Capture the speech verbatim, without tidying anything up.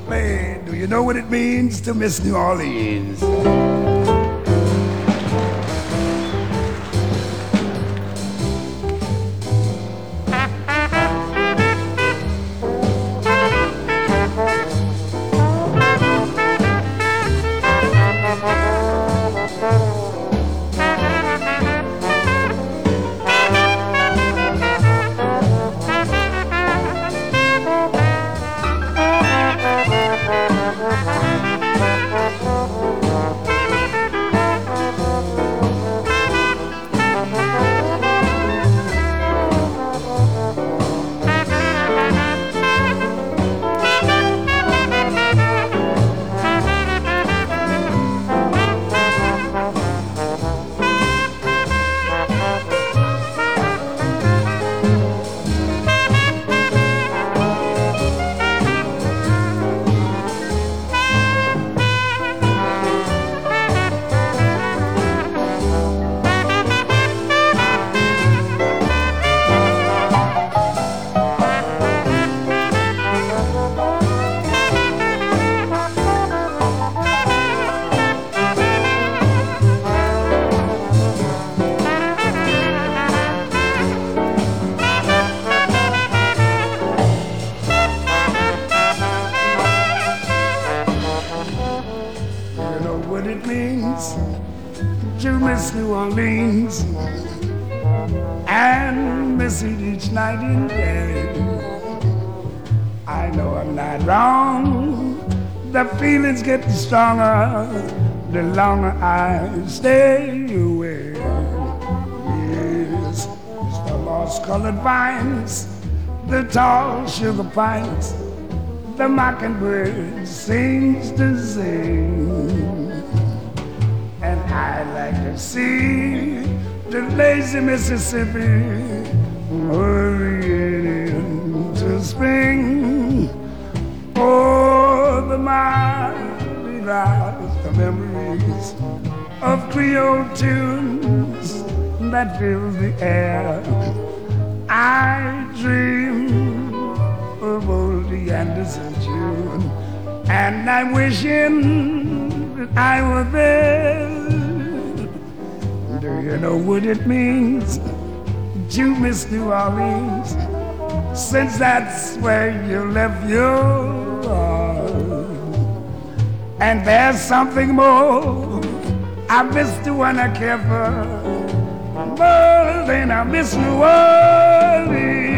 Man, do you know what it means to miss New Orleans? What it means to miss New Orleans and miss it each night and day. I know I'm not wrong. The feelings get stronger the longer I stay away. Yes, it's the moss-colored vines, the tall sugar pines, the mockingbird sings to sing. And I like to see the lazy Mississippi hurrying into spring. Oh, the mighty rise, the memories of Creole tunes that fill the air. I dream of old Anderson June, and I'm wishing that I were there. Do you know what it means to miss New Orleans, since that's where you left your heart? And there's something more I miss the one I care for more than I miss New Orleans.